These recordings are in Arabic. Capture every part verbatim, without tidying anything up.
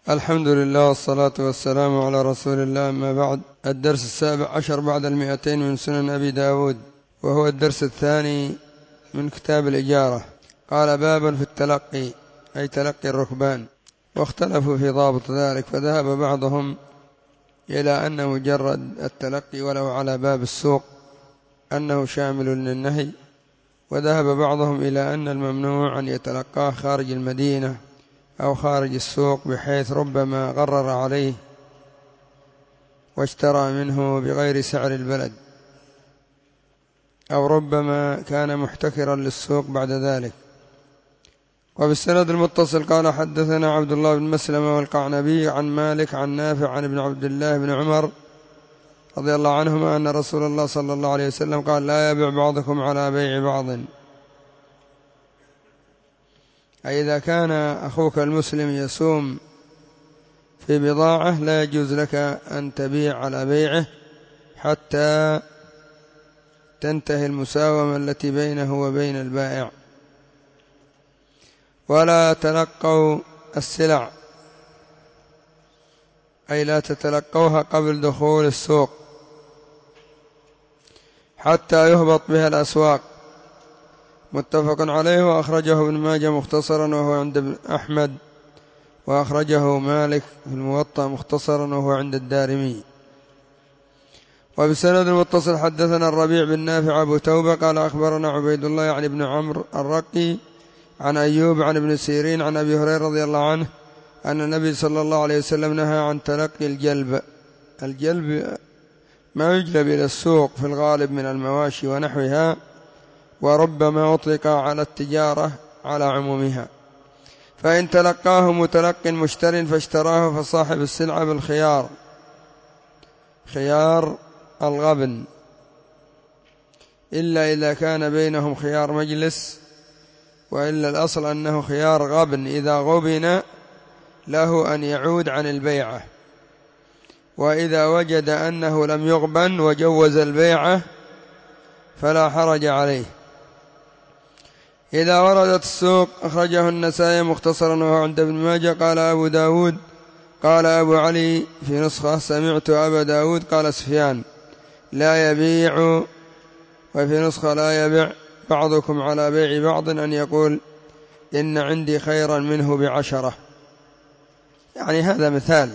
الحمد لله والصلاة والسلام على رسول الله، أما بعد. الدرس السابع عشر بعد المئتين من سنن أبي داود، وهو الدرس الثاني من كتاب الإجارة. قال: بابا في التلقي، أي تلقي الركبان، واختلفوا في ضابط ذلك، فذهب بعضهم إلى أن مجرد التلقي ولو على باب السوق أنه شامل للنهي، وذهب بعضهم إلى أن الممنوع أن يتلقاه خارج المدينة أو خارج السوق، بحيث ربما غرر عليه واشترى منه بغير سعر البلد، أو ربما كان محتكرا للسوق بعد ذلك. وبالسند المتصل قال: حدثنا عبد الله بن مسلمة والقعنبي عن مالك عن نافع عن ابن عبد الله بن عمر رضي الله عنهما أن رسول الله صلى الله عليه وسلم قال: لا يبيع بعضكم على بيع بعض. أي إذا كان أخوك المسلم يسوم في بضاعة لا يجوز لك أن تبيع على بيعه حتى تنتهي المساومة التي بينه وبين البائع. ولا تلقوا السلع، أي لا تتلقوها قبل دخول السوق حتى يهبط بها الأسواق. متفق عليه، وأخرجه ابن ماجه مختصرا وهو عند أحمد، وأخرجه مالك في الموطأ مختصرا وهو عند الدارمي. وبسند المتصل حدثنا الربيع بن نافع أبو توبة قال: أخبرنا عبيد الله يعني ابن عمرو الرقي عن أيوب عن ابن سيرين عن أبي هريرة رضي الله عنه أن النبي صلى الله عليه وسلم نهى عن تلقي الجلب. الجلب ما يجلب إلى السوق في الغالب من المواشي ونحوها، وربما أطلق على التجارة على عمومها. فإن تلقاه متلق مشتر فاشتراه فصاحب السلعة بالخيار، خيار الغبن، إلا إذا كان بينهم خيار مجلس، وإلا الأصل أنه خيار غبن إذا غبن له أن يعود عن البيعة. وإذا وجد أنه لم يغبن وجوز البيعة فلا حرج عليه. إذا وردت السوق أخرجه النسائي مختصرا وهو عند ابن ماجه. قال أبو داود قال أبو علي في نسخة: سمعت أبا داود قال سفيان: لا يبيع، وفي نسخة: لا يبيع بعضكم على بيع بعض، أن يقول إن عندي خيرا منه بعشرة. يعني هذا مثال،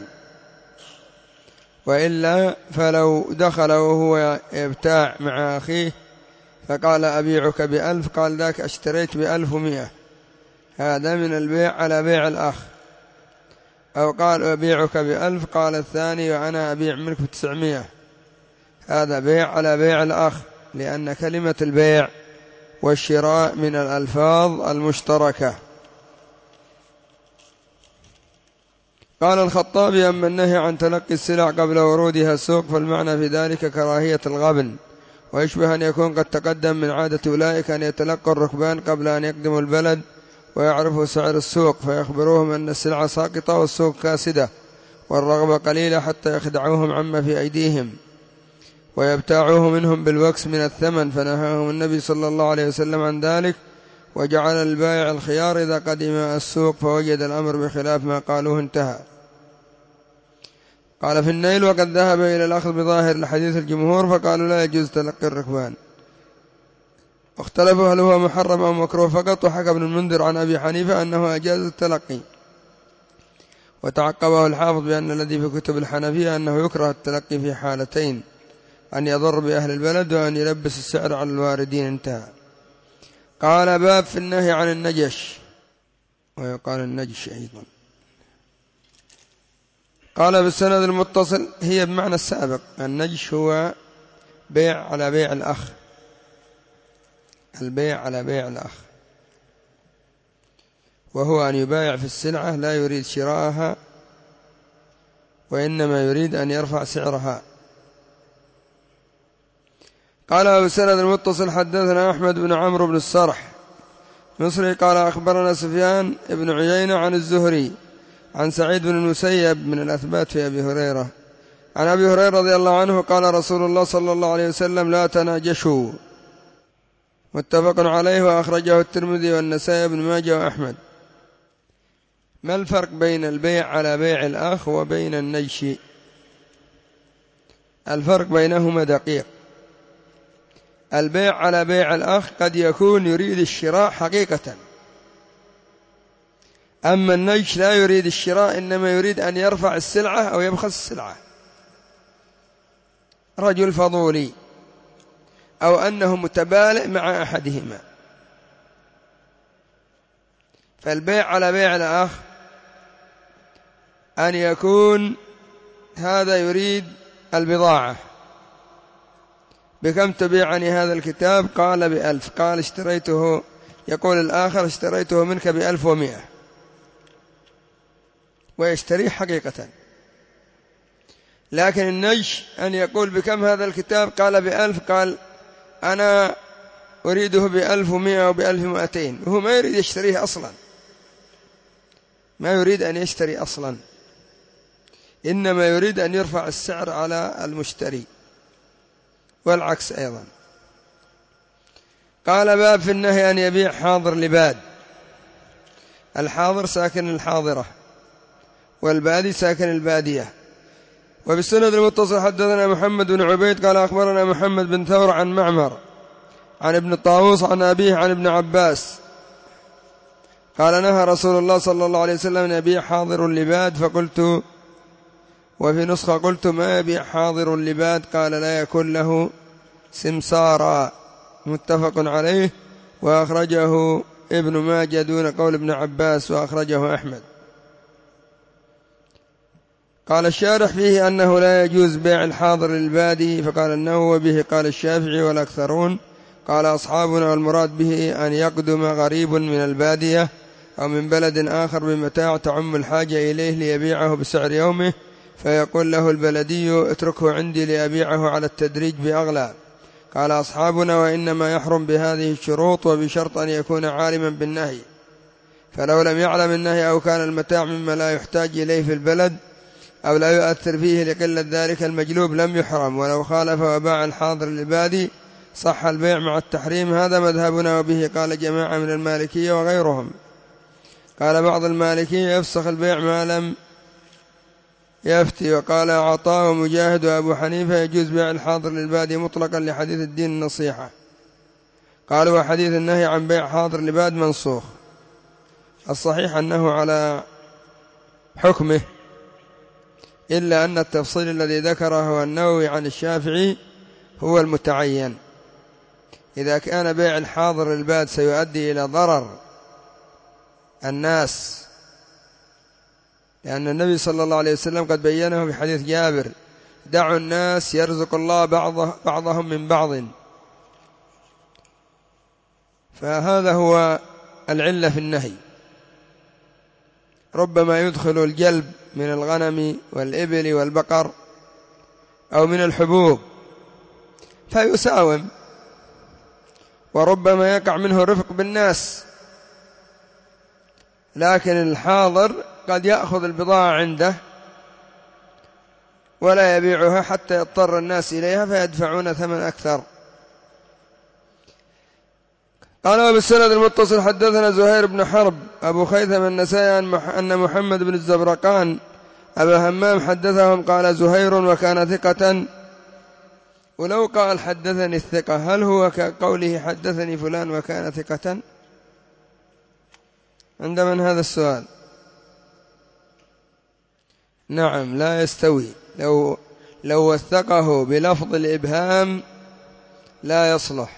وإلا فلو دخل وهو يبتاع مع أخيه فقال: أبيعك بألف، قال: ذاك اشتريت بألف ومئة، هذا من البيع على بيع الأخ. أو قال: أبيعك بألف، قال الثاني: وأنا أبيع منك بتسعمائة، هذا بيع على بيع الأخ، لأن كلمة البيع والشراء من الألفاظ المشتركة. قال الخطابي: أما النهي عن تلقي السلع قبل ورودها السوق فالمعنى في ذلك كراهية الغبن، ويشبه أن يكون قد تقدم من عادة أولئك أن يتلقوا الركبان قبل أن يقدموا البلد ويعرفوا سعر السوق، فيخبروهم أن السلعة ساقطة والسوق كاسدة والرغبة قليلة، حتى يخدعوهم عما في أيديهم ويبتاعوه منهم بالوكس من الثمن. فنهاهم النبي صلى الله عليه وسلم عن ذلك، وجعل البائع الخيار إذا قدم السوق فوجد الأمر بخلاف ما قالوه انتهى. قال في النيل: وقد ذهب إلى الأخذ بظاهر الحديث الجمهور، فقالوا لا يجوز تلقي الركبان، واختلفوا هل هو محرم أو مكروه فقط. وحكى ابن المنذر عن أبي حنيفة أنه أجاز التلقي، وتعقبه الحافظ بأن الذي في كتب الحنفية أنه يكره التلقي في حالتين: أن يضر بأهل البلد، وأن يلبس السعر على الواردين، انتهى. قال: باب في النهي عن النجش، ويقال النجش أيضا. قال بالسند المتصل: هي بمعنى السابق. النجش هو بيع على بيع الأخ، البيع على بيع الأخ، وهو أن يبايع في السلعة لا يريد شراءها، وإنما يريد أن يرفع سعرها. قال بالسند المتصل: حدثنا أحمد بن عمرو بن السرح مصري قال: أخبرنا سفيان بن عيينة عن الزهري عن سعيد بن المسيب من الأثبات في أبي هريرة عن أبي هريرة رضي الله عنه قال: رسول الله صلى الله عليه وسلم: لا تناجشوا. متفق عليه، وأخرجه الترمذي والنسائي بن ماجه وأحمد. ما الفرق بين البيع على بيع الأخ وبين النجش؟ الفرق بينهما دقيق. البيع على بيع الأخ قد يكون يريد الشراء حقيقة، أما النجش لا يريد الشراء، إنما يريد أن يرفع السلعة أو يبخس السلعة، رجل فضولي أو أنه متبالئ مع أحدهما. فالبيع على بيع الأخ أن يكون هذا يريد البضاعة، بكم تبيعني هذا الكتاب؟ قال بألف. قال اشتريته، يقول الآخر اشتريته منك بألف ومئة، ويشتريه حقيقة. لكن النجش أن يقول بكم هذا الكتاب؟ قال بألف، قال أنا أريده بألف ومئة وبألف ومئتين، وهو ما يريد يشتريه أصلا، ما يريد أن يشتري أصلا، إنما يريد أن يرفع السعر على المشتري، والعكس أيضا. قال باب في النهي أن يبيع حاضر لباد. الحاضر ساكن الحاضرة، والبادي ساكن البادية. وبالسند المتصل حدثنا محمد بن عبيد قال أخبرنا محمد بن ثور عن معمر عن ابن طاووس عن أبيه عن ابن عباس قال نهى رسول الله صلى الله عليه وسلم أن يبيع حاضر لباد، فقلت، وفي نسخة قلت ما يبيع حاضر لباد؟ قال لا يكون له سمسارا. متفق عليه، وأخرجه ابن ماجه دون قول ابن عباس، وأخرجه أحمد. قال الشارح فيه أنه لا يجوز بيع الحاضر للبادي، فقال النووي به قال الشافعي والأكثرون. قال أصحابنا والمراد به أن يقدم غريب من البادية أو من بلد آخر بمتاع تعم الحاجة إليه ليبيعه بسعر يومه، فيقول له البلدي اتركه عندي لأبيعه على التدريج بأغلى. قال أصحابنا وإنما يحرم بهذه الشروط وبشرط أن يكون عالما بالنهي، فلو لم يعلم النهي أو كان المتاع مما لا يحتاج إليه في البلد أو لا يؤثر فيه لقلة ذلك المجلوب لم يحرم، ولو خالف وباع الحاضر للبادي صح البيع مع التحريم. هذا مذهبنا، وبه قال جماعة من المالكية وغيرهم. قال بعض المالكية يفسخ البيع ما لم يفتي، وقال عطاء ومجاهد وأبو حنيفة يجوز بيع الحاضر للبادي مطلقا لحديث الدين النصيحة. قالوا وحديث النهي عن بيع حاضر لباد منسوخ. الصحيح أنه على حكمه، إلا أن التفصيل الذي ذكره النووي عن الشافعي هو المتعين. إذا كان بيع الحاضر للباد سيؤدي إلى ضرر الناس، لأن النبي صلى الله عليه وسلم قد بينه في حديث جابر: دعوا الناس يرزق الله بعضهم من بعض. فهذا هو العلة في النهي. ربما يدخل الجلب من الغنم والإبل والبقر أو من الحبوب فيساوم، وربما يقع منه رفق بالناس، لكن الحاضر قد يأخذ البضاعة عنده ولا يبيعها حتى يضطر الناس إليها فيدفعون ثمن أكثر. قال وبالسند المتصل حدثنا زهير بن حرب أبو خيثم النسائي أن محمد بن الزبرقان أبا همام حدثهم قال زهير وكان ثقة. ولو قال حدثني الثقة هل هو كقوله حدثني فلان وكان ثقة؟ عند من هذا السؤال؟ نعم لا يستوي. لو لو وثقه بلفظ الإبهام لا يصلح،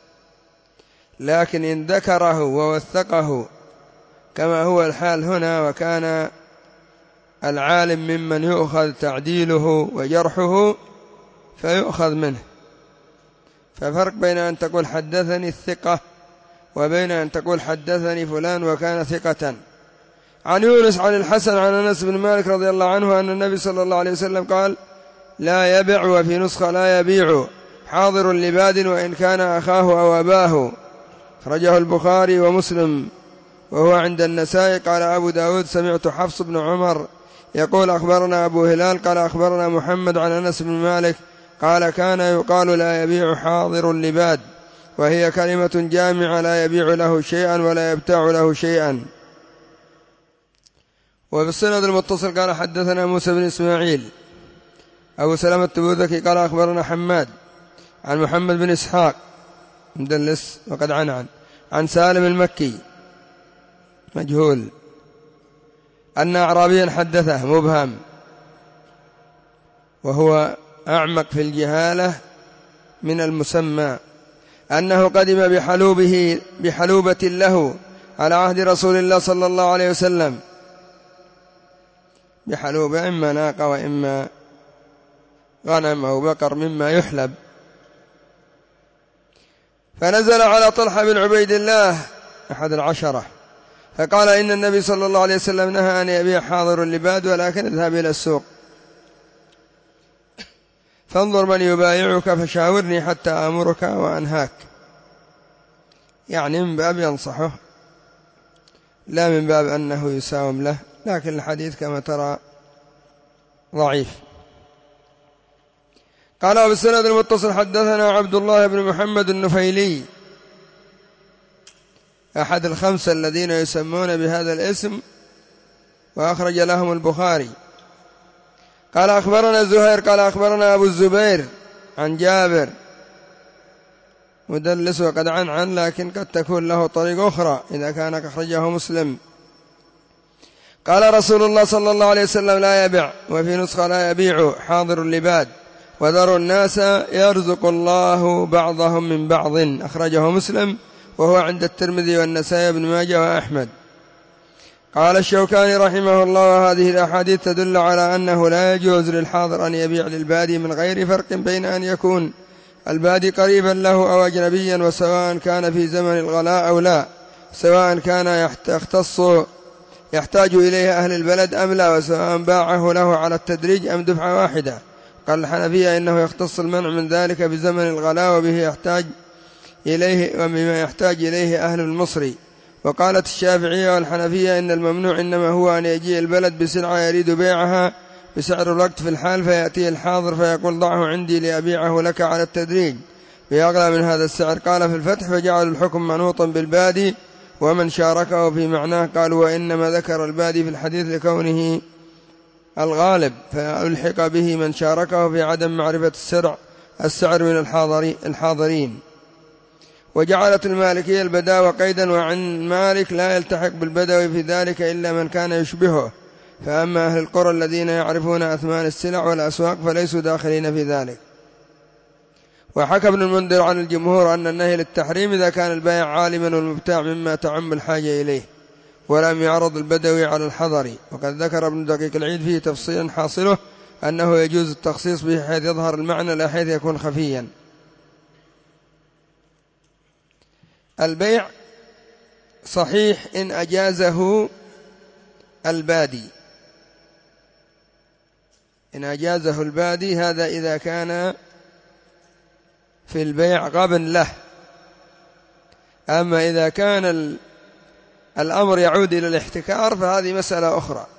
لكن إن ذكره ووثقه كما هو الحال هنا وكان العالم ممن يؤخذ تعديله وجرحه فيؤخذ منه. ففرق بين أن تقول حدثني الثقة وبين أن تقول حدثني فلان وكان ثقة. عن يونس عن الحسن عن أنس بن مالك رضي الله عنه أن النبي صلى الله عليه وسلم قال: لا يبيع، وفي نسخة لا يبيع، حاضر لباد وإن كان أخاه أو أباه. أخرجه البخاري ومسلم وهو عند النسائي. قال أبو داود: سمعت حفص بن عمر يقول أخبرنا أبو هلال قال أخبرنا محمد عن أنس بن مالك قال: كان يقال لا يبيع حاضر لباد، وهي كلمة جامعة لا يبيع له شيئا ولا يبتاع له شيئا. وبالسند المتصل قال حدثنا موسى بن إسماعيل أبو سلمة التبوذكي قال أخبرنا حماد عن محمد بن إسحاق مدلس وقد عنعن عن سالم المكي مجهول أن أعرابيا حدثه مبهم وهو أعمق في الجهالة من المسمى أنه قدم بحلوبه بحلوبة له على عهد رسول الله صلى الله عليه وسلم، بحلوبة إما ناقة وإما غنم أو بقر مما يحلب، فنزل على طلحة بن عبيد الله أحد العشرة فقال إن النبي صلى الله عليه وسلم نهى أن يبيع حاضر اللباد ولكن اذهب إلى السوق فانظر من يبايعك فشاورني حتى آمرك وأنهاك، يعني من باب ينصحه لا من باب أنه يساوم له، لكن الحديث كما ترى ضعيف. قال بالسند المتصل حدثنا عبد الله بن محمد النفيلي أحد الخمسة الذين يسمون بهذا الاسم وأخرج لهم البخاري. قال أخبرنا زهير قال أخبرنا أبو الزبير عن جابر مدلس وقد عن عن لكن قد تكون له طريق أخرى إذا كان أخرجه مسلم. قال رسول الله صلى الله عليه وسلم لا يبيع، وفي نسخة لا يبيع حاضر اللباد وذروا الناس يرزق الله بعضهم من بعض، أخرجه مسلم وهو عند الترمذي والنسائي بن ماجه وأحمد. قال الشوكاني رحمه الله وهذه الأحاديث تدل على أنه لا يجوز للحاضر أن يبيع للبادي من غير فرق بين أن يكون البادي قريبا له أو أجنبيا، وسواء كان في زمن الغلاء أو لا، سواء كان يختص يحتاج إليه أهل البلد أم لا، وسواء باعه له على التدريج أم دفعة واحدة. قال الحنفية إنه يختص المنع من ذلك بزمن الغلاء وبه يحتاج إليه وبما يحتاج إليه أهل المصري. وقالت الشافعية والحنفية إن الممنوع إنما هو أن يجيء البلد بسلعة يريد بيعها بسعر الوقت في الحال، فيأتي الحاضر فيقول ضعه عندي لأبيعه لك على التدريج بأغلى من هذا السعر. قال في الفتح فجعل الحكم منوطا بالبادي ومن شاركه في معناه. قالوا وإنما ذكر البادي في الحديث لكونه الغالب فألحق به من شاركه في عدم معرفة السعر السعر من الحاضرين. وجعلت المالكية البداوة قيدا، وعن مالك لا يلتحق بالبدوي في ذلك إلا من كان يشبهه، فأما أهل القرى الذين يعرفون أثمان السلع والأسواق فليسوا داخلين في ذلك. وحكى ابن المنذر عن الجمهور أن النهي للتحريم إذا كان البائع عالما والمبتاع مما تعم الحاجة إليه ولم يعرض البدوي على الحضر. وقد ذكر ابن دقيق العيد فيه تفصيلا حاصله أنه يجوز التخصيص به حيث يظهر المعنى لا حيث يكون خفيا. البيع صحيح إن أجازه البادي، إن أجازه البادي هذا إذا كان في البيع غبن له. أما إذا كان الأمر يعود إلى الاحتكار فهذه مسألة أخرى.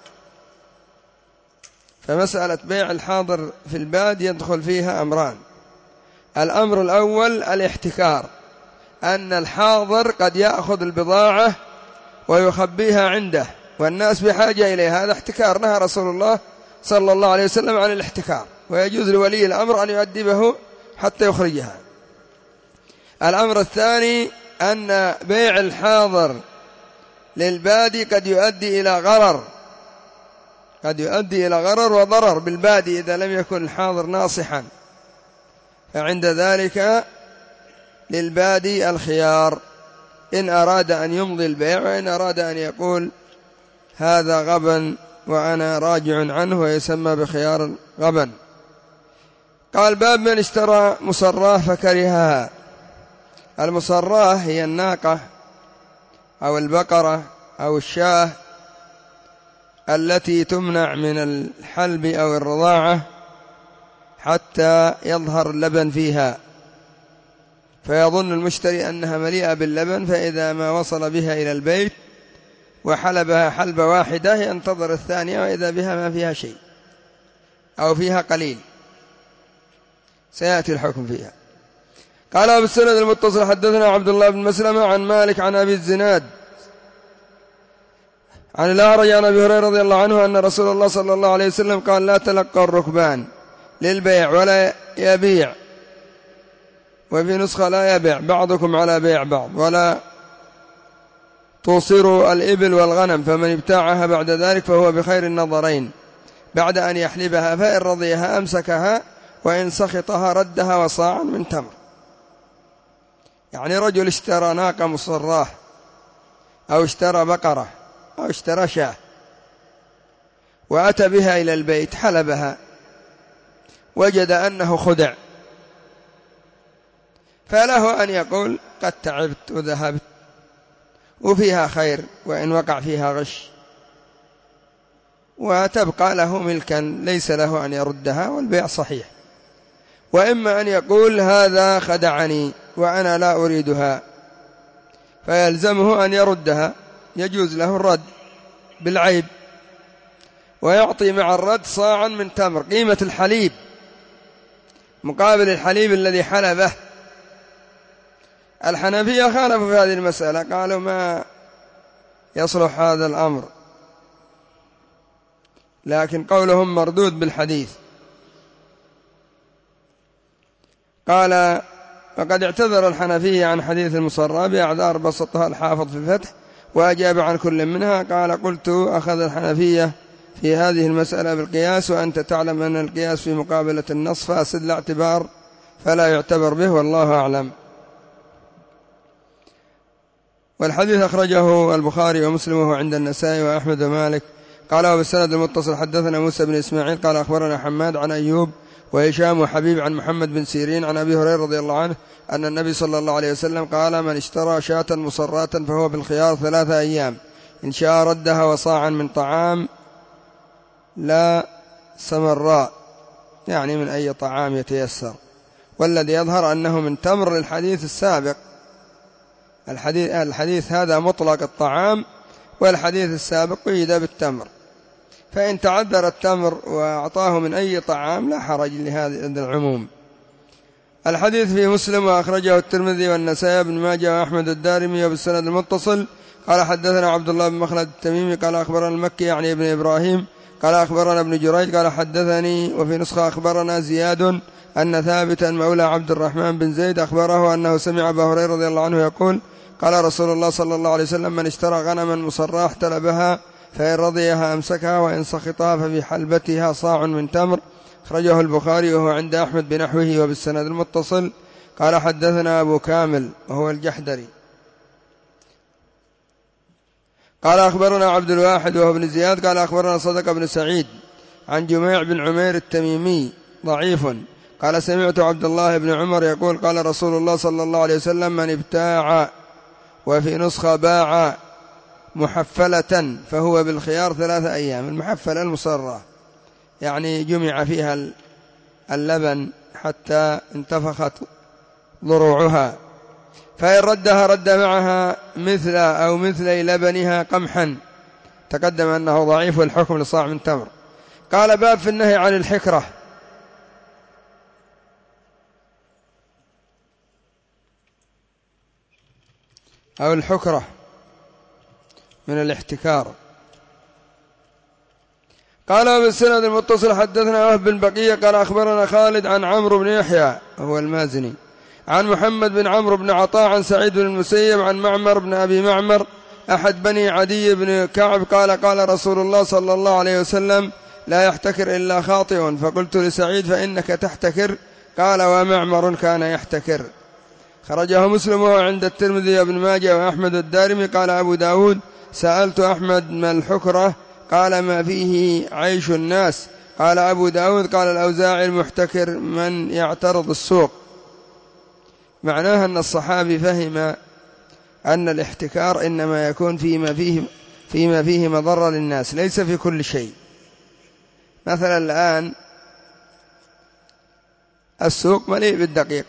فمسألة بيع الحاضر في الباد يدخل فيها أمران. الأمر الأول الاحتكار، أن الحاضر قد يأخذ البضاعة ويخبيها عنده والناس بحاجة إليها، هذا احتكار، نهى رسول الله صلى الله عليه وسلم عن الاحتكار، ويجوز لولي الأمر أن يؤدبه حتى يخرجها. الأمر الثاني أن بيع الحاضر للبادي قد يؤدي إلى غرر، قد يؤدي إلى غرر وضرر بالبادي إذا لم يكن الحاضر ناصحا، فعند ذلك للبادي الخيار إن أراد أن يمضي البيع وإن أراد أن يقول هذا غبن وأنا راجع عنه ويسمى بخيار غبن. قال باب من اشترى مصراه فكرهها. المصراه هي الناقة أو البقرة أو الشاة التي تمنع من الحلب أو الرضاعة حتى يظهر اللبن فيها، فيظن المشتري أنها مليئة باللبن، فإذا ما وصل بها إلى البيت وحلبها حلبة واحدة ينتظر الثانية وإذا بها ما فيها شيء أو فيها قليل، سيأتي الحكم فيها. قال أبو السند المتصل حدثنا عبد الله بن مسلمة عن مالك عن أبي الزناد عن الأعرج عن أبي هريرة رضي الله عنه أن رسول الله صلى الله عليه وسلم قال لا تلقى الركبان للبيع ولا يبيع، وفي نسخة لا يبيع بعضكم على بيع بعض، ولا توصروا الإبل والغنم، فمن ابتاعها بعد ذلك فهو بخير النظرين بعد أن يحلبها، فإن رضيها أمسكها وإن سخطها ردها وصاعا من تمر. يعني رجل اشترى ناقة مصراه أو اشترى بقرة أو اشترى شاة وأتى بها إلى البيت حلبها، وجد أنه خدع، فله أن يقول قد تعبت وذهبت وفيها خير وإن وقع فيها غش، وتبقى له ملكا ليس له أن يردها والبيع صحيح. وإما أن يقول هذا خدعني وأنا لا أريدها، فيلزمه أن يردها، يجوز له الرد بالعيب، ويعطي مع الرد صاعا من تمر قيمة الحليب مقابل الحليب الذي حلبه. الحنفية خالفوا في هذه المسألة، قالوا ما يصلح هذا الأمر، لكن قولهم مردود بالحديث. قال فقد اعتذر الحنفية عن حديث المصرى بأعذار بسطها الحافظ في الفتح وأجاب عن كل منها. قال قلت أخذ الحنفية في هذه المسألة بالقياس، وأنت تعلم أن القياس في مقابلة النص فاسد لا اعتبار فلا يعتبر به، والله أعلم. والحديث أخرجه البخاري ومسلم وهو عند النسائي وأحمد ومالك. قال وبالسند المتصل حدثنا موسى بن إسماعيل قال أخبرنا حماد عن أيوب وهشام وحبيب عن محمد بن سيرين عن أبي هريرة رضي الله عنه أن النبي صلى الله عليه وسلم قال من اشترى شاة مصراة فهو بالخيار ثلاثة أيام، إن شاء ردها وصاعا من طعام لا سمراء، يعني من أي طعام يتيسر. والذي يظهر أنه من تمر الحديث السابق، الحديث, الحديث هذا مطلق الطعام، والحديث السابق قيد بالتمر، فإن تعذر التمر وأعطاه من أي طعام لا حرج لهذا العموم. الحديث في مسلم وأخرجه الترمذي والنسائي بن ماجه وأحمد الدارمي وبالسند المتصل. قال حدثنا عبد الله بن مخلد التميمي قال أخبرنا المكي يعني ابن إبراهيم قال أخبرنا ابن جريج قال حدثني، وفي نسخة أخبرنا زياد أن ثابتا مولى عبد الرحمن بن زيد أخبره أنه سمع أبا هريرة رضي الله عنه يقول قال رسول الله صلى الله عليه وسلم من اشترى غنما مصراة احتلبها فإن رضيها أمسكها وإن سخطها ففي حلبتها صاع من تمر. أخرجه البخاري وهو عند أحمد بنحوه وبالسند المتصل. قال حدثنا أبو كامل وهو الجحدري قال أخبرنا عبد الواحد وهو ابن زياد قال أخبرنا صدق بن سعيد عن جميع بن عمير التميمي ضعيف قال سمعت عبد الله بن عمر يقول قال رسول الله صلى الله عليه وسلم من ابتاع وفي نسخة باع محفلة فهو بالخيار ثلاثة أيام. المحفلة المصرة يعني جمع فيها اللبن حتى انتفخت ضروعها، فإن ردها رد معها مثل أو مثلي لبنها قمحا، تقدم أنه ضعيف والحكم لصاع من تمر. قال باب في النهي عن الحكرة. أو الحكرة من الاحتكار. قال بالسند المتصل حدثنا وهب بن بقية قال أخبرنا خالد عن عمرو بن يحيى هو المازني عن محمد بن عمرو بن عطاء عن سعيد بن المسيب عن معمر بن أبي معمر أحد بني عدي بن كعب قال قال رسول الله صلى الله عليه وسلم لا يحتكر إلا خاطئ، فقلت لسعيد فإنك تحتكر؟ قال ومعمر كان يحتكر. خرجه مسلم عند الترمذي وابن ماجه وأحمد الدارمي. قال أبو داود سألت أحمد ما الحكرة؟ قال ما فيه عيش الناس. قال أبو داود قال الأوزاعي المحتكر من يعترض السوق. معناها أن الصحابي فهم أن الاحتكار إنما يكون فيما فيه, فيما فيه مضرة للناس، ليس في كل شيء. مثلا الآن السوق مليء بالدقيق،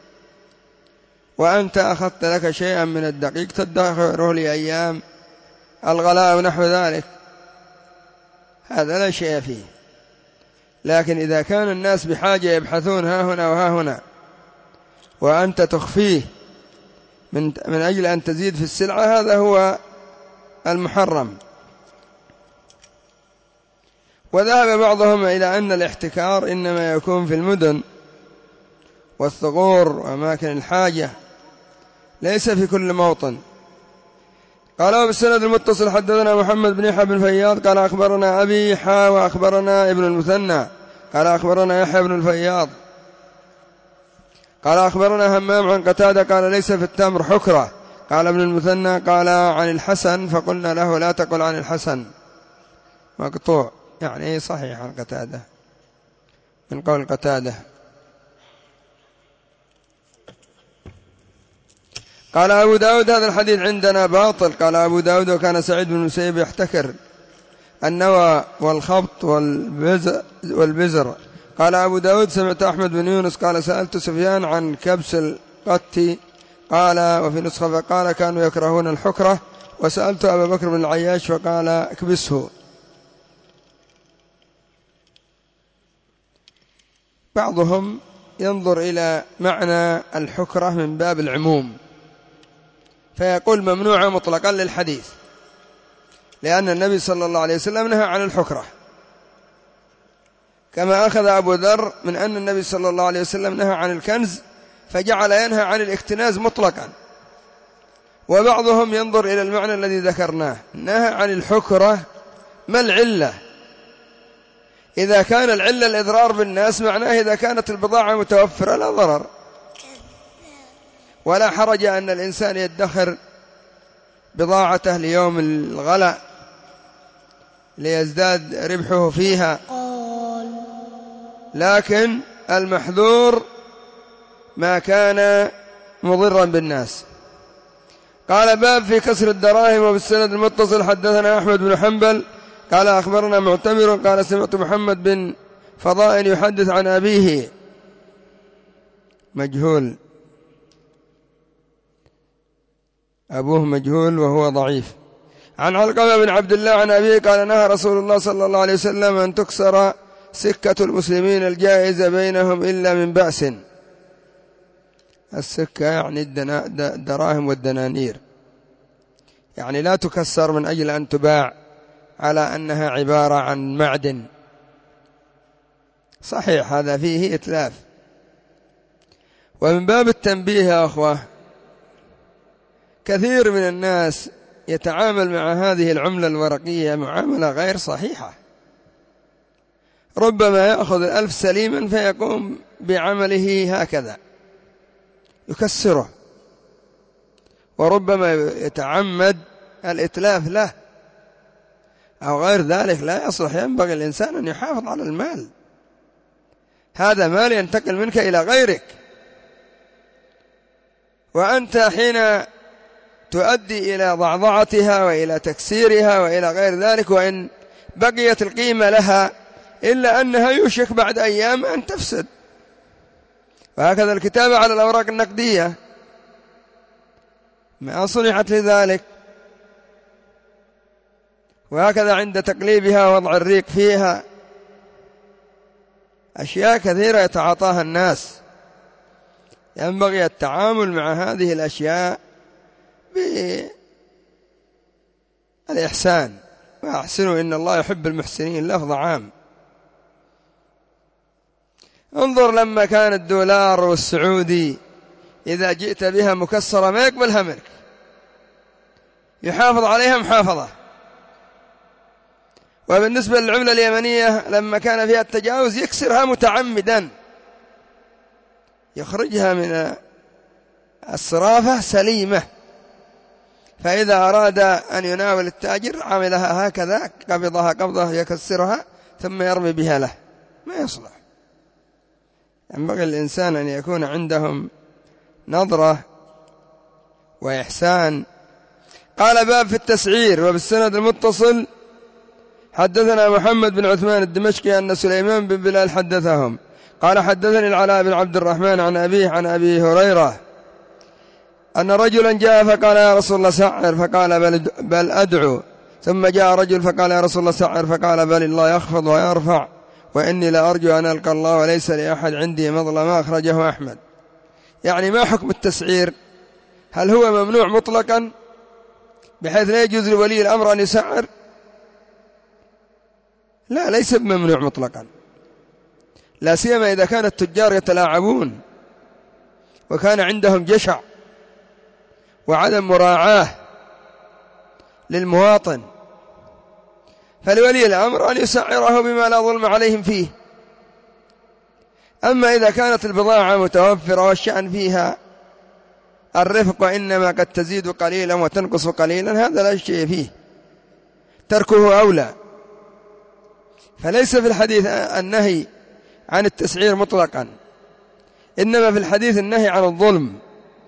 وأنت أخذت لك شيئا من الدقيق تدخره لأيام الغلاء ونحو ذلك، هذا لا شيء فيه. لكن إذا كان الناس بحاجة يبحثون ها هنا وها هنا وأنت تخفيه من, من أجل أن تزيد في السلعة، هذا هو المحرم. وذهب بعضهم إلى أن الاحتكار إنما يكون في المدن والثغور وأماكن الحاجة، ليس في كل موطن. قال بالسند المتصل حدثنا محمد بن يحيى بن فياض قال أخبرنا أبي حا وأخبرنا ابن المثنى قال أخبرنا يحيى بن الفياض قال أخبرنا همام عن قتادة قال ليس في التمر حكرة. قال ابن المثنى قال عن الحسن فقلنا له لا تقل عن الحسن، مقطوع، يعني صحيح عن قتادة من قول قتادة. قال أبو داود هذا الحديث عندنا باطل. قال أبو داود وكان سعيد بن المسيب يحتكر النوى والخبط والبزر. قال أبو داود سمعت أحمد بن يونس قال سألت سفيان عن كبس القتي قال وفي نسخة فقال كانوا يكرهون الحكرة، وسألت أبا بكر بن العياش فقال اكبسه. بعضهم ينظر إلى معنى الحكرة من باب العموم فيقول ممنوعة مطلقا للحديث، لأن النبي صلى الله عليه وسلم نهى عن الحكرة، كما أخذ أبو ذر من أن النبي صلى الله عليه وسلم نهى عن الكنز فجعل ينهى عن الاكتناز مطلقا. وبعضهم ينظر إلى المعنى الذي ذكرناه، نهى عن الحكرة، ما العلة؟ إذا كان العلة الإضرار بالناس معناه إذا كانت البضاعة متوفرة لا ضرر، ولا حرج أن الإنسان يدخر بضاعته ليوم الغلاء ليزداد ربحه فيها، لكن المحذور ما كان مضرا بالناس. قال باب في كسر الدراهم. وبالسند المتصل حدثنا أحمد بن حنبل قال أخبرنا معتمر قال سمعت محمد بن فضائل يحدث عن أبيه مجهول، أبوه مجهول وهو ضعيف، عن علقمة بن عبد الله عن أبيه قال نهى رسول الله صلى الله عليه وسلم أن تكسر سكة المسلمين الجائزة بينهم إلا من بأس. السكة يعني الدراهم والدنانير، يعني لا تكسر من أجل أن تباع على أنها عبارة عن معدن، صحيح هذا فيه إتلاف. ومن باب التنبيه يا أخوة، كثير من الناس يتعامل مع هذه العملة الورقية معاملة غير صحيحة، ربما يأخذ الألف سليما فيقوم بعمله هكذا يكسره، وربما يتعمد الإتلاف له أو غير ذلك. لا يصلح، ينبغي الإنسان أن يحافظ على المال، هذا مال ينتقل منك إلى غيرك، وأنت حين تؤدي إلى ضعضعتها وإلى تكسيرها وإلى غير ذلك، وإن بقيت القيمة لها إلا أنها يوشك بعد أيام أن تفسد. وهكذا الكتابة على الأوراق النقدية ما صنعت لذلك، وهكذا عند تقليبها ووضع الريق فيها، أشياء كثيرة يتعاطاها الناس. ينبغي التعامل مع هذه الأشياء بالإحسان، وأحسنوا إن الله يحب المحسنين، لفظ عام. انظر لما كان الدولار والسعودي إذا جئت بها مكسرة ما يقبلها منك، يحافظ عليها محافظة. وبالنسبة للعملة اليمنية لما كان فيها التجاوز يكسرها متعمدا، يخرجها من الصرافة سليمة، فإذا أراد أن يناول التاجر عملها هكذا، قبضها قبضة يكسرها ثم يرمي بها له، ما يصلح. ينبغي الإنسان أن يكون عندهم نظرة وإحسان. قال باب في التسعير. وبالسند المتصل حدثنا محمد بن عثمان الدمشقي أن سليمان بن بلال حدثهم قال حدثني العلاء بن عبد الرحمن عن أبيه عن أبي هريرة أن رجلا جاء فقال يا رسول الله سعر، فقال بل, بل أدعو. ثم جاء رجل فقال يا رسول الله سعر، فقال بل الله يخفض ويرفع، وإني لأرجو أن ألقى الله وليس لأحد عندي مظلمة. أخرجه أحمد. يعني ما حكم التسعير؟ هل هو ممنوع مطلقا بحيث لا يجوز لولي الأمر أن يسعر، لا، ليس بممنوع مطلقا، لا سيما إذا كان التجار يتلاعبون وكان عندهم جشع وعدم مراعاة للمواطن، فلولي الأمر أن يسعره بما لا ظلم عليهم فيه. أما إذا كانت البضاعة متوفرة والشأن فيها الرفق وإنما قد تزيد قليلا وتنقص قليلا، هذا لا شيء فيه، تركه أولى. فليس في الحديث النهي عن التسعير مطلقا، إنما في الحديث النهي عن الظلم.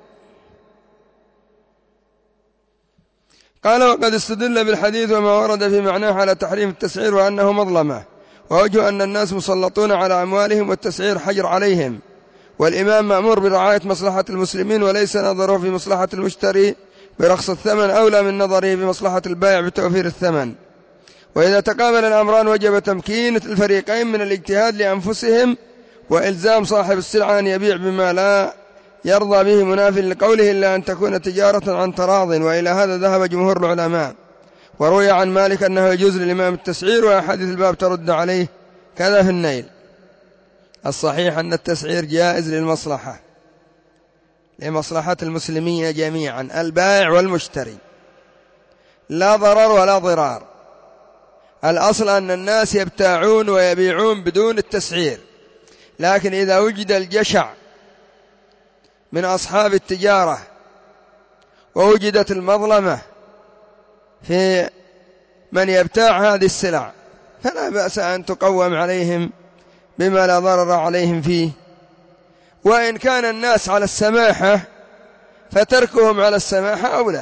قال: وقد استدل بالحديث وما ورد في معناه على تحريم التسعير وأنه مظلمة، ووجه أن الناس مسلطون على أموالهم والتسعير حجر عليهم، والإمام مأمور برعاية مصلحة المسلمين، وليس نظره في مصلحة المشتري برخص الثمن أولى من نظره في مصلحة البائع بتوفير الثمن. وإذا تقابل الأمران وجب تمكين الفريقين من الاجتهاد لأنفسهم، وإلزام صاحب السلعة أن يبيع بما لا يرضى به مناف لقوله إلا أن تكون تجارة عن تراض، وإلى هذا ذهب جمهور العلماء. وروي عن مالك أنه يجوز للإمام التسعير، وأحاديث الباب ترد عليه، كذا في النيل. الصحيح أن التسعير جائز للمصلحة، لمصلحة المسلمين جميعا، البائع والمشتري، لا ضرر ولا ضرار. الأصل أن الناس يبتاعون ويبيعون بدون التسعير، لكن إذا وجد الجشع من أصحاب التجارة ووجدت المظلمة في من يبتاع هذه السلع، فلا بأس أن تقوم عليهم بما لا ضرر عليهم فيه. وإن كان الناس على السماحة فتركهم على السماحة أولى.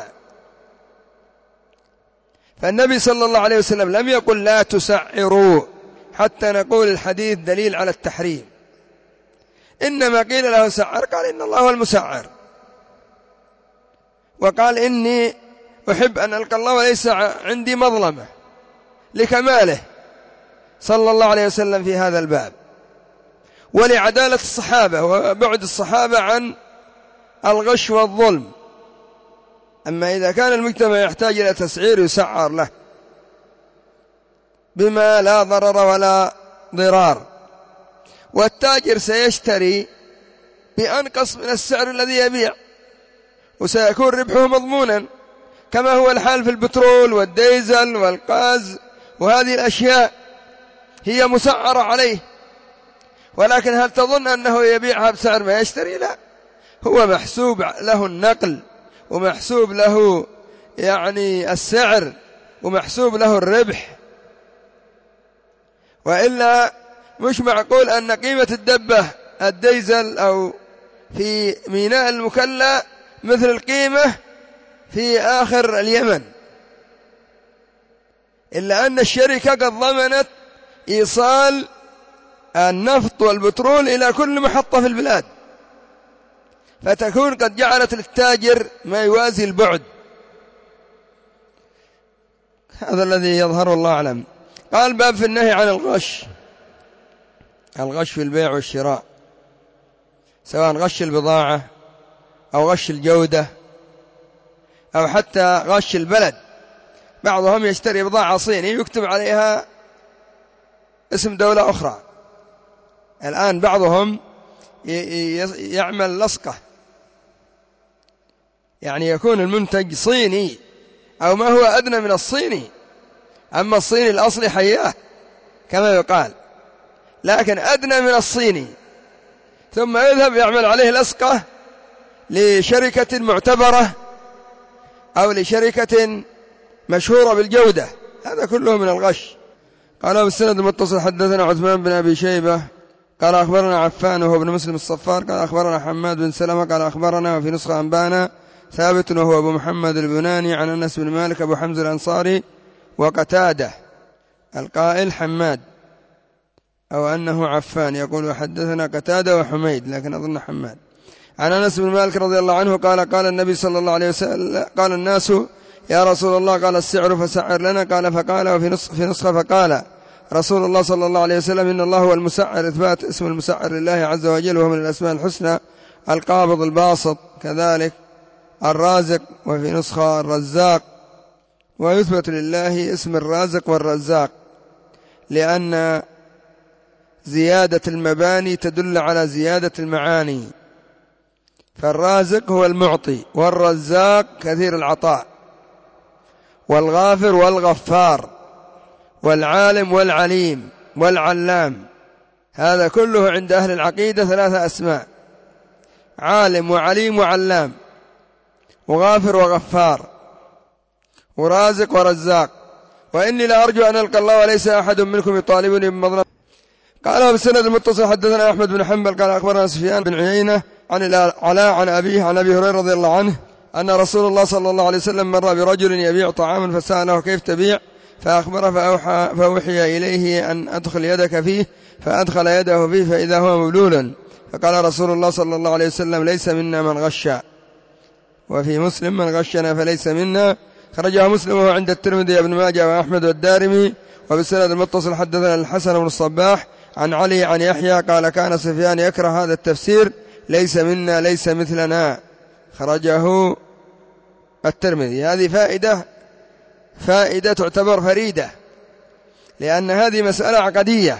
فالنبي صلى الله عليه وسلم لم يقل لا تسعروا حتى نقول الحديث دليل على التحريم، إنما قيل له سعر، قال إن الله هو المسعر، وقال إني أحب أن ألقى الله وليس عندي مظلمة، لكماله صلى الله عليه وسلم في هذا الباب، ولعدالة الصحابة وبعد الصحابة عن الغش والظلم. أما إذا كان المجتمع يحتاج إلى تسعير يسعر له بما لا ضرر ولا ضرار، والتاجر سيشتري بأنقص من السعر الذي يبيع، وسيكون ربحه مضمونا، كما هو الحال في البترول والديزل والغاز، وهذه الأشياء هي مسعرة عليه. ولكن هل تظن أنه يبيعها بسعر ما يشتري؟ لا، هو محسوب له النقل، ومحسوب له يعني السعر، ومحسوب له الربح. وإلا مش معقول أن قيمة الدبة الديزل أو في ميناء المكلا مثل القيمة في آخر اليمن، إلا أن الشركة قد ضمنت إيصال النفط والبترول إلى كل محطة في البلاد، فتكون قد جعلت للتاجر ما يوازي البعد. هذا الذي يظهر، الله أعلم. قال: باب في النهي عن الغش، الغش في البيع والشراء، سواء غش البضاعة أو غش الجودة أو حتى غش البلد. بعضهم يشتري بضاعة صيني يكتب عليها اسم دولة أخرى. الآن بعضهم يعمل لصقة، يعني يكون المنتج صيني أو ما هو أدنى من الصيني، أما الصيني الأصلي حياه كما يقال، لكن أدنى من الصيني، ثم يذهب يعمل عليه لصقة لشركة معتبرة أو لشركة مشهورة بالجودة. هذا كله من الغش. قال بالسند المتصل: حدثنا عثمان بن أبي شيبة قال أخبرنا عفان وهو ابن مسلم الصفار قال أخبرنا حماد بن سلمة قال أخبرنا وفي نسخة أنبانا ثابت وهو أبو محمد البناني عن أنس بن مالك أبو حمزة الأنصاري وقتادة. القائل حماد أو أنه عفان، يقول حدثنا قتادة وحميد، لكن أظن حماد. عن أنس بن مالك رضي الله عنه قال: قال النبي صلى الله عليه وسلم: قال الناس يا رسول الله، قال السعر فسعر لنا، قال فقال وفي نسخة فقال رسول الله صلى الله عليه وسلم: إن الله هو المسعر، إثبات اسم المسعر لله عز وجل، وهو من الأسماء الحسنى، القابض الباسط، كذلك الرازق، وفي نسخة الرزاق، ويثبت لله اسم الرازق والرزاق. لأن زيادة المباني تدل على زيادة المعاني، فالرازق هو المعطي، والرزاق كثير العطاء، والغافر والغفار، والعالم والعليم والعلام. هذا كله عند أهل العقيدة ثلاثة أسماء: عالم وعليم وعلام، وغافر وغفار، ورازق ورزاق. وإني لأرجو أن ألقى الله وليس أحد منكم يطالبني بمظلم. قال وبالسند المتصل حدثنا أحمد بن حنبل قال أخبرنا سفيان بن عيينة عن العلاء عن أبيه عن أبي هريرة رضي الله عنه أن رسول الله صلى الله عليه وسلم مر برجل يبيع طعاما فسأله كيف تبيع، فأخبره فأوحى فأوحي إليه أن أدخل يدك فيه، فأدخل يده فيه فإذا هو مبلول، فقال رسول الله صلى الله عليه وسلم ليس منا من غش. وفي مسلم من غشنا فليس منا. خرجها مسلم وهو عند الترمذي وابن ماجه وأحمد والدارمي. وبالسند المتصل حدثنا الحسن بن الصباح عن علي عن يحيى قال كان سفيان يكره هذا التفسير ليس منا ليس مثلنا. خرجه الترمذي. هذه فائدة فائدة تعتبر فريدة، لأن هذه مسألة عقدية.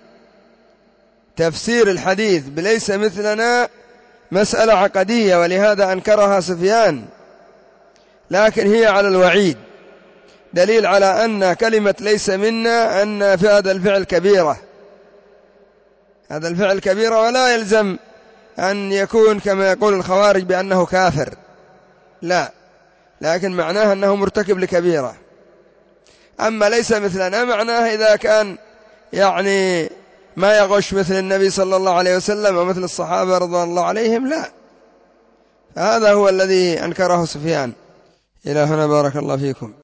تفسير الحديث بليس مثلنا مسألة عقدية، ولهذا أنكرها سفيان، لكن هي على الوعيد، دليل على أن كلمة ليس منا أن في هذا الفعل كبيرة، هذا الفعل كبيرة، ولا يلزم أن يكون كما يقول الخوارج بأنه كافر، لا، لكن معناه أنه مرتكب لكبيرة. أما ليس مثلنا معناه إذا كان يعني ما يغش مثل النبي صلى الله عليه وسلم ومثل الصحابة رضوان الله عليهم، لا، هذا هو الذي أنكره سفيان. إلى هنا بارك الله فيكم.